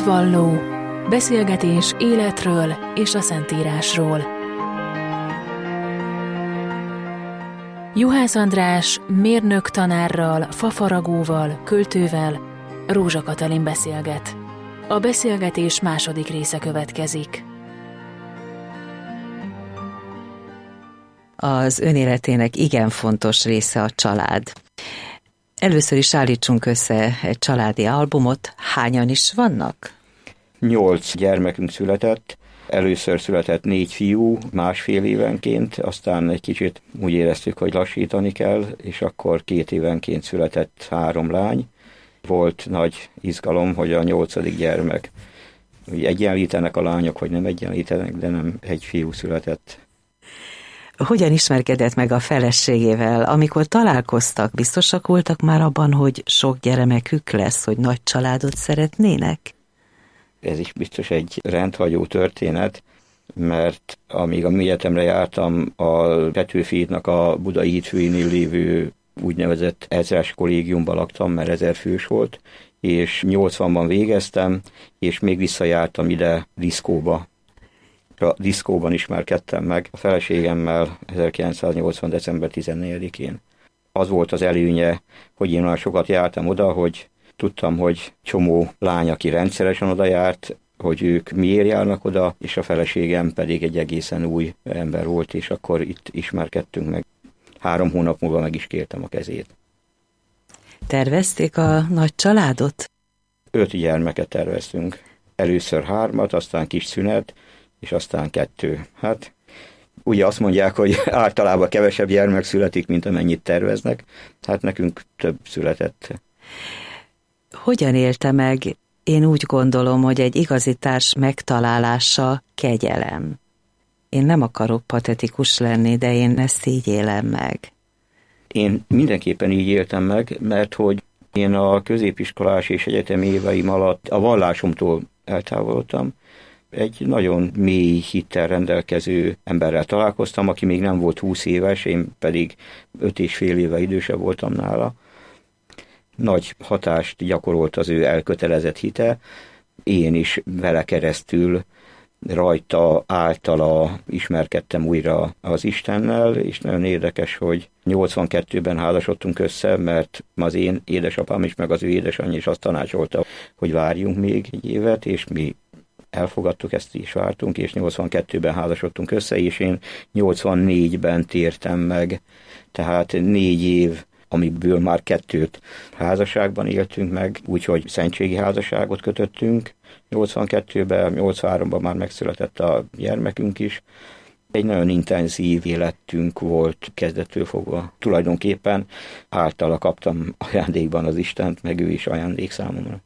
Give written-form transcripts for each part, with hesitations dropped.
Hitvalló, beszélgetés életről és a Szentírásról. Juhász András mérnök tanárral, fafaragóval, költővel Rózsa Katalin beszélget. A beszélgetés második része következik. Az önéletének igen fontos része a család. Először is állítsunk össze egy családi albumot. Hányan is vannak? 8 gyermekünk született. Először született 4 fiú, másfél évenként, aztán egy kicsit úgy éreztük, hogy lassítani kell, és akkor 2 évenként született 3 lány. Volt nagy izgalom, hogy a 8. gyermek, hogy egyenlítenek a lányok, vagy nem egyenlítenek, de nem egy fiú született. Hogyan ismerkedett meg a feleségével? Amikor találkoztak, biztosak voltak már abban, hogy sok gyermekük lesz, hogy nagy családot szeretnének? Ez is biztos egy rendhagyó történet, mert amíg a mi egyetemre jártam, a Petőfi hídnak a Budai hídfőinél lévő úgynevezett ezres kollégiumban laktam, mert 1000 fős volt, és 80-ban végeztem, és még visszajártam ide diszkóba. A diszkóban ismerkedtem meg a feleségemmel 1980. december 14-én. Az volt az előnye, hogy én olyan sokat jártam oda, hogy tudtam, hogy csomó lány, aki rendszeresen oda járt, hogy ők miért járnak oda, és a feleségem pedig egy egészen új ember volt, és akkor itt ismerkedtünk meg. 3 hónap múlva meg is kértem a kezét. Tervezték a nagy családot? 5 gyermeket terveztünk. Először 3, aztán kis szünet, és aztán 2. Hát ugye azt mondják, hogy általában kevesebb gyermek születik, mint amennyit terveznek. Hát nekünk több született. Hogyan élte meg? Én úgy gondolom, hogy egy igazi társ megtalálása kegyelem. Én nem akarok patetikus lenni, de én ezt így élem meg. Én mindenképpen így éltem meg, mert hogy én a középiskolás és egyetemi éveim alatt a vallásomtól eltávolodtam. Egy nagyon mély hittel rendelkező emberrel találkoztam, aki még nem volt 20 éves, én pedig 5,5 éve idősebb voltam nála. Nagy hatást gyakorolt az ő elkötelezett hite, én is vele keresztül, rajta, általa ismerkedtem újra az Istennel, és nagyon érdekes, hogy 82-ben házasodtunk össze, mert az én édesapám is, meg az ő édesanyja is azt tanácsolta, hogy várjunk még egy évet, és mi elfogadtuk, ezt is vártunk, és 82-ben házasodtunk össze, és én 84-ben tértem meg, tehát 4 év, amiből már 2 házasságban éltünk meg, úgyhogy szentségi házasságot kötöttünk. 82-ben, 83-ban már megszületett a gyermekünk is. Egy nagyon intenzív életünk volt kezdettől fogva. Tulajdonképpen általa kaptam ajándékban az Istent, meg ő is ajándék számomra.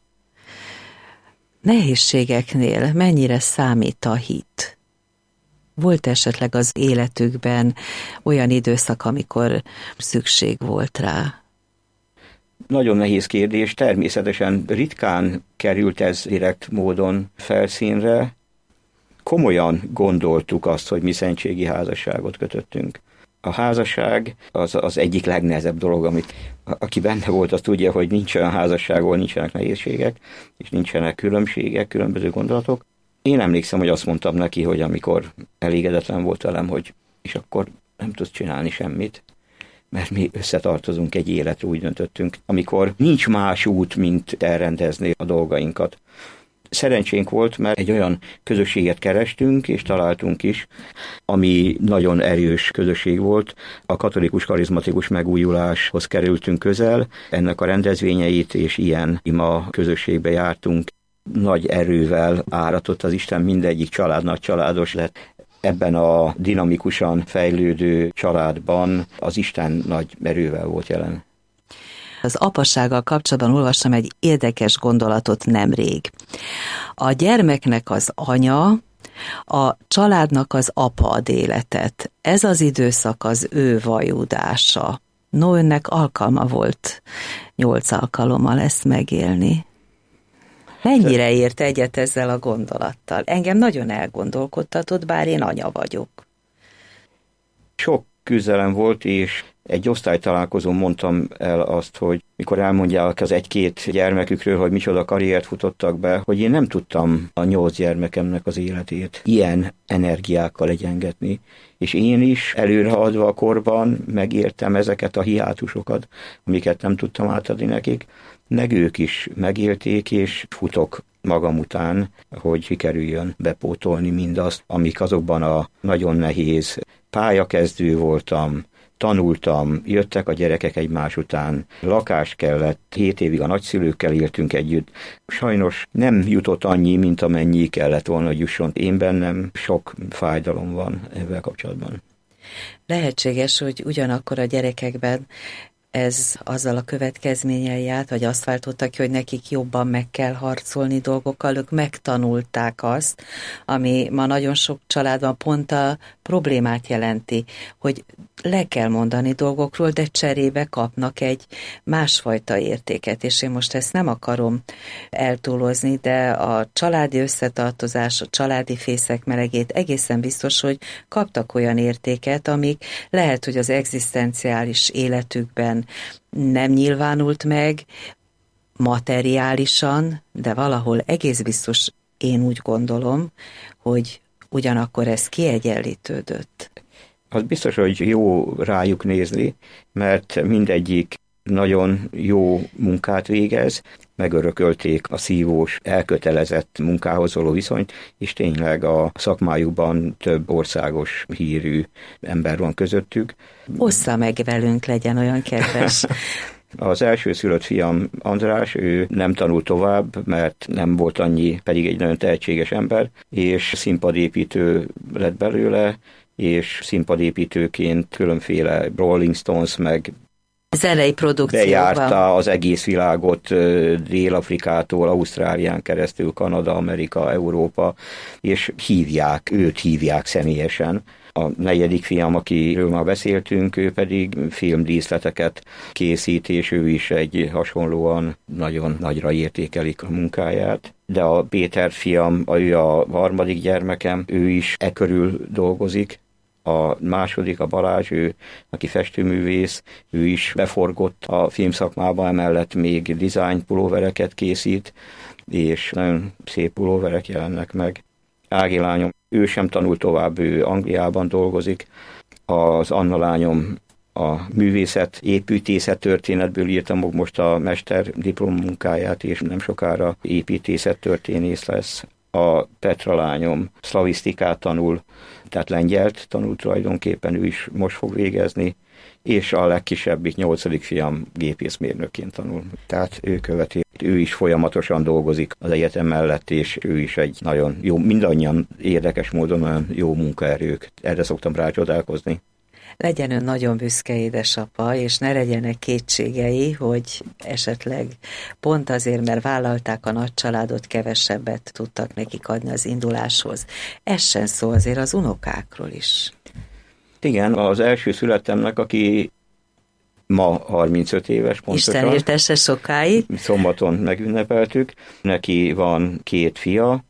Nehézségeknél mennyire számít a hit? Volt esetleg az életükben olyan időszak, amikor szükség volt rá? Nagyon nehéz kérdés, természetesen ritkán került ez direkt módon felszínre. Komolyan gondoltuk azt, hogy mi szentségi házasságot kötöttünk. A házasság az egyik legnehezebb dolog, amit aki benne volt, az tudja, hogy nincs olyan házasság, ahol nincsenek nehézségek, és nincsenek különbségek, különböző gondolatok. Én emlékszem, hogy azt mondtam neki, hogy amikor elégedetlen volt velem, hogy és akkor nem tudsz csinálni semmit, mert mi összetartozunk egy életre, úgy döntöttünk, amikor nincs más út, mint elrendezni a dolgainkat. Szerencsénk volt, mert egy olyan közösséget kerestünk, és találtunk is, ami nagyon erős közösség volt. A katolikus karizmatikus megújuláshoz kerültünk közel, ennek a rendezvényeit, és ilyen ima közösségbe jártunk. Nagy erővel áratott az Isten, mindegyik család nagy családos lett. Ebben a dinamikusan fejlődő családban az Isten nagy erővel volt jelen. Az apasággal kapcsolatban olvastam egy érdekes gondolatot nemrég. A gyermeknek az anya, a családnak az apa ad életet. Ez az időszak az ő vajudása. No, önnek alkalma volt 8 alkalommal ezt megélni. Mennyire ért egyet ezzel a gondolattal? Engem nagyon elgondolkodtatott, bár én anya vagyok. Sok küzdelem volt, és Egy osztálytalálkozón mondtam el azt, hogy mikor elmondják az egy-két gyermekükről, hogy micsoda karriert futottak be, hogy én nem tudtam a 8 gyermekemnek az életét ilyen energiákkal egyengetni, és én is előrehaladva a korban megértem ezeket a hiátusokat, amiket nem tudtam átadni nekik, meg ők is megélték, és futok magam után, hogy sikerüljön bepótolni mindazt, amik azokban a nagyon nehéz pályakezdő voltam, tanultam, jöttek a gyerekek egymás után, lakást kellett, 7 évig a nagyszülőkkel éltünk együtt. Sajnos nem jutott annyi, mint amennyi kellett volna, hogy jusson. Én bennem sok fájdalom van ezzel kapcsolatban. Lehetséges, hogy ugyanakkor a gyerekekben ez azzal a következménnyel járt, vagy azt váltotta ki, hogy nekik jobban meg kell harcolni dolgokkal, ők megtanulták azt, ami ma nagyon sok családban pont a problémát jelenti, hogy le kell mondani dolgokról, de cserébe kapnak egy másfajta értéket, és én most ezt nem akarom eltúlozni, de a családi összetartozás, a családi fészek melegét egészen biztos, hogy kaptak olyan értéket, amik lehet, hogy az egzisztenciális életükben nem nyilvánult meg materiálisan, de valahol egész biztos, én úgy gondolom, hogy ugyanakkor ez kiegyenlítődött. Az biztos, hogy jó rájuk nézni, mert mindegyik nagyon jó munkát végez, megörökölték a szívós, elkötelezett munkához való viszonyt, és tényleg a szakmájukban több országos hírű ember van közöttük. Ossza meg velünk, legyen olyan kedves. Az elsőszülött fiam András, ő nem tanult tovább, mert nem volt annyi, pedig egy nagyon tehetséges ember, és színpadépítő lett belőle, és színpadépítőként különféle Rolling Stones meg zenei produkcióban bejárta az egész világot, Dél-Afrikától, Ausztrálián keresztül, Kanada, Amerika, Európa, és őt hívják személyesen. A 4. fiam, akiről már beszéltünk, ő pedig filmdíszleteket készít, és ő is egy hasonlóan nagyon nagyra értékelik a munkáját. De a Péter fiam, ő a 3. gyermekem, ő is e körül dolgozik. A második, a Balázs, ő, aki festőművész, ő is beforgott a filmszakmába, emellett még design pulóvereket készít, és nagyon szép pulóverek jelennek meg. Ági lányom, ő sem tanult tovább, ő Angliában dolgozik. Az Anna lányom a művészet, építészet történetből írtam most a mester diplommunkáját, és nem sokára építészettörténész lesz. A Petra lányom szlavisztikát tanul, tehát lengyelt tanul tulajdonképpen, ő is most fog végezni, és a legkisebbik 8. fiam gépészmérnökként tanul. Tehát ő követi, ő is folyamatosan dolgozik az egyetem mellett, és ő is egy nagyon jó, mindannyian érdekes módon nagyon jó munkaerők. Erre szoktam rácsodálkozni. Legyen ön nagyon büszke édesapa, és ne legyenek kétségei, hogy esetleg pont azért, mert vállalták a nagy családot, kevesebbet tudtak nekik adni az induláshoz. Ez sem szó azért az unokákról is. Igen, az első születtemnek, aki ma 35 éves pontosan. Isten éltesse sokáig. Szombaton megünnepeltük. Neki van 2 fia,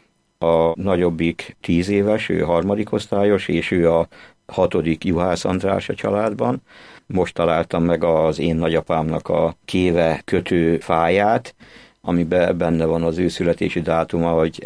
a nagyobbik 10 éves, ő 3. osztályos, és ő a 6. Juhász András a családban. Most találtam meg az én nagyapámnak a kéve kötő fáját, amiben benne van az ő születési dátuma, hogy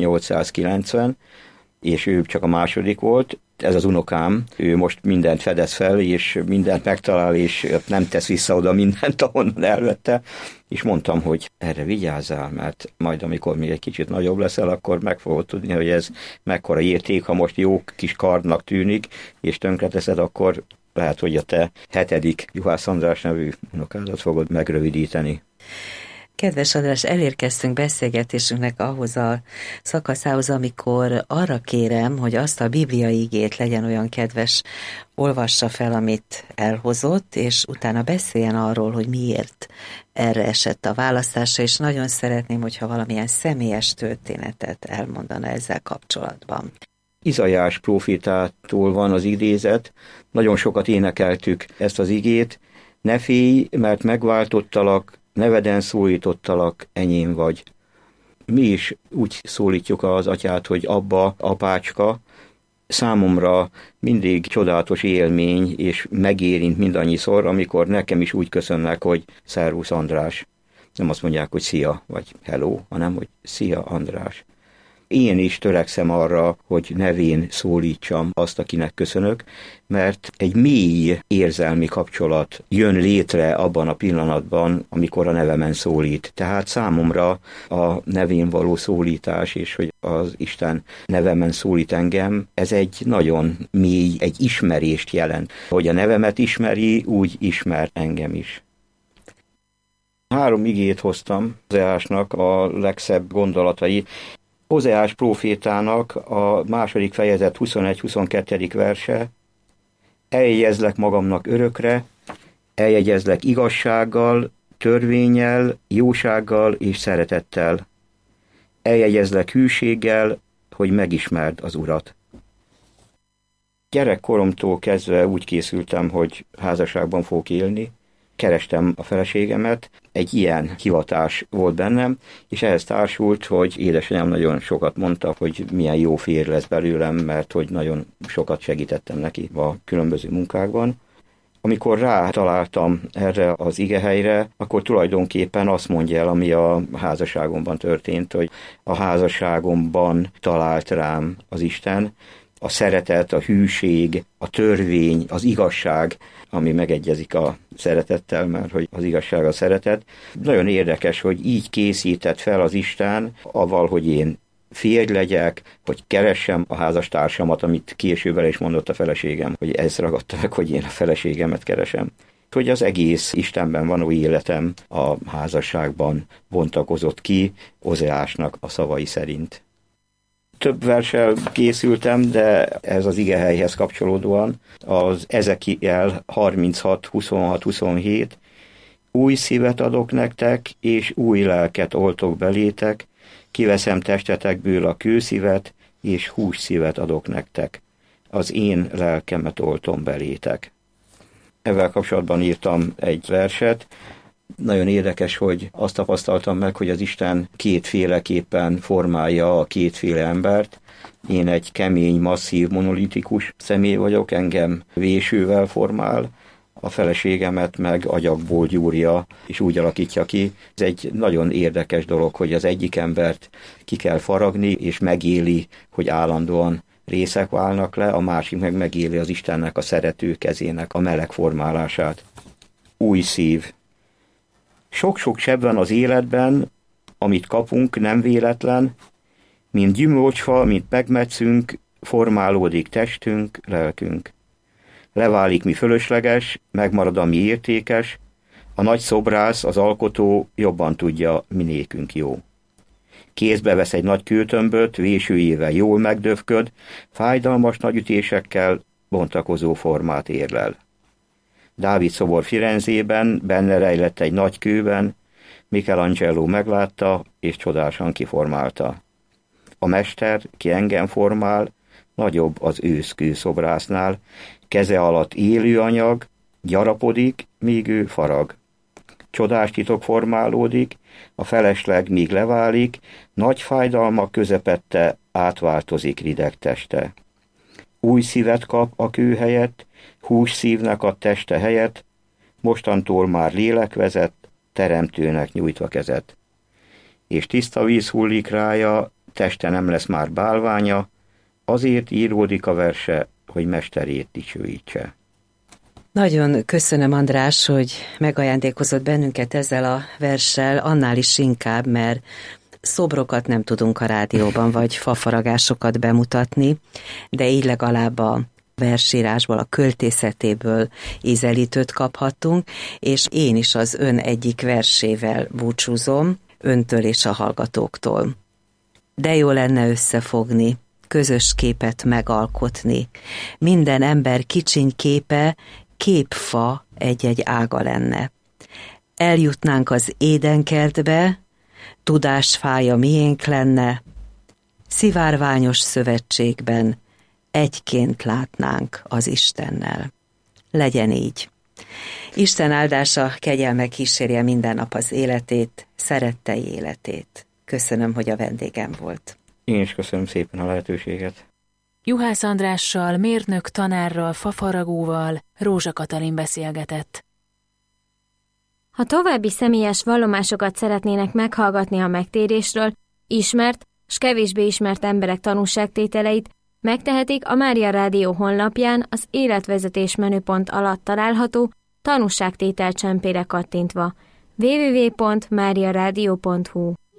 1890, és ő csak a második volt. Ez az unokám, ő most mindent fedez fel, és mindent megtalál, és nem tesz vissza oda mindent, ahonnan elvette. És mondtam, hogy erre vigyázzál, mert majd amikor még egy kicsit nagyobb leszel, akkor meg fogod tudni, hogy ez mekkora érték, ha most jó kis kardnak tűnik, és tönkreteszed, akkor lehet, hogy a te 7. Juhász András nevű unokádat fogod megrövidíteni. Kedves András, elérkeztünk beszélgetésünknek ahhoz a szakaszához, amikor arra kérem, hogy azt a bibliai igét legyen olyan kedves, olvassa fel, amit elhozott, és utána beszéljen arról, hogy miért erre esett a választása, és nagyon szeretném, hogyha valamilyen személyes történetet elmondana ezzel kapcsolatban. Izaiás prófétától van az idézet, nagyon sokat énekeltük ezt az igét, ne félj, mert megváltottalak, neveden szólítottalak, enyém vagy. Mi is úgy szólítjuk az atyát, hogy abba, apácska, Számomra mindig csodálatos élmény, és megérint mindannyiszor, amikor nekem is úgy köszönnek, hogy szervusz András. Nem azt mondják, hogy szia, vagy hello, hanem, hogy szia András. Én is törekszem arra, hogy nevén szólítsam azt, akinek köszönök, mert egy mély érzelmi kapcsolat jön létre abban a pillanatban, amikor a nevemen szólít. Tehát számomra a nevén való szólítás, és hogy az Isten nevemen szólít engem, ez egy nagyon mély, egy ismerést jelent. Hogy a nevemet ismeri, úgy ismer engem is. 3 igét hoztam Ózeásnak a legszebb gondolatai. Ózeás prófétának a 2. fejezet 21-22. verse: eljegyezlek magamnak örökre, eljegyezlek igazsággal, törvénnyel, jósággal és szeretettel. Eljegyezlek hűséggel, hogy megismerd az Urat. Gyerekkoromtól kezdve úgy készültem, hogy házasságban fogok élni. Kerestem a feleségemet, egy ilyen hivatás volt bennem, és ehhez társult, hogy édesanyám nagyon sokat mondta, hogy milyen jó férj lesz belőlem, mert hogy nagyon sokat segítettem neki a különböző munkákban. Amikor rátaláltam erre az igehelyre, akkor tulajdonképpen azt mondja el, ami a házasságomban történt, hogy a házasságomban talált rám az Isten, a szeretet, a hűség, a törvény, az igazság, ami megegyezik a szeretettel, mert hogy az igazság a szeretet. Nagyon érdekes, hogy így készített fel az Isten, avval, hogy én férj legyek, hogy keressem a házastársamat, amit később el is mondott a feleségem, hogy ezt ragadta meg, hogy én a feleségemet keresem. Hogy az egész Istenben való életem a házasságban bontakozott ki Ózeásnak a szavai szerint. Több verssel készültem, de ez az igehelyhez kapcsolódóan az Ezekiel 36, 26, 27. Új szívet adok nektek, és új lelket oltok belétek, kiveszem testetekből a kőszívet, és hússzívet adok nektek. Az én lelkemet oltom belétek. Ezzel kapcsolatban írtam egy verset. Nagyon érdekes, hogy azt tapasztaltam meg, hogy az Isten kétféleképpen formálja a kétféle embert. Én egy kemény, masszív, monolitikus személy vagyok, engem vésővel formál, a feleségemet meg agyagból gyúrja, és úgy alakítja ki. Ez egy nagyon érdekes dolog, hogy az egyik embert ki kell faragni, és megéli, hogy állandóan részek válnak le, a másik meg megéli az Istennek a szerető kezének a meleg formálását. Új szív. Sok-sok seb van az életben, amit kapunk, nem véletlen, mint gyümölcsfa, mint megmetszünk, formálódik testünk, lelkünk. Leválik, mi fölösleges, megmarad, ami értékes, a nagy szobrász, az alkotó jobban tudja, mi nékünk jó. Kézbe vesz egy nagy kőtömböt, vésőjével jól megdöfköd, fájdalmas nagy ütésekkel bontakozó formát érlel. Dávid szobor Firenzében, benne rejlett egy nagy kőben, Michelangelo meglátta, és csodásan kiformálta. A mester, ki engem formál, nagyobb az őszkő szobrásznál, keze alatt élő anyag, gyarapodik, míg ő farag. Csodás titok formálódik, a felesleg míg leválik, nagy fájdalmak közepette átváltozik rideg teste. Új szívet kap a kő helyett, hús szívnek a teste helyett, mostantól már lélek vezet, teremtőnek nyújtva kezet. És tiszta víz hullik rája, teste nem lesz már bálványa, azért íródik a verse, hogy mesterét dicsőítse. Nagyon köszönöm, András, hogy megajándékozott bennünket ezzel a verssel, annál is inkább, mert szobrokat nem tudunk a rádióban, vagy fafaragásokat bemutatni, de így legalább a versírásból, a költészetéből ízelítőt kaphattunk, és én is az ön egyik versével búcsúzom, öntől és a hallgatóktól. De jó lenne összefogni, közös képet megalkotni. Minden ember kicsiny képe, képfa egy-egy ága lenne. Eljutnánk az édenkertbe, tudás fája miénk lenne, szivárványos szövetségben egyként látnánk az Istennel. Legyen így. Isten áldása, kegyelme kísérje minden nap az életét, szerettei életét. Köszönöm, hogy a vendégem volt. Én is köszönöm szépen a lehetőséget. Juhász Andrással, mérnök tanárral, fafaragóval Rózsa Katalin beszélgetett. Ha további személyes vallomásokat szeretnének meghallgatni a megtérésről, ismert s kevésbé ismert emberek tanúságtételeit, megtehetik a Mária Rádió honlapján az életvezetés menüpont alatt található tanúságtétel csempére kattintva. www.mariaradio.hu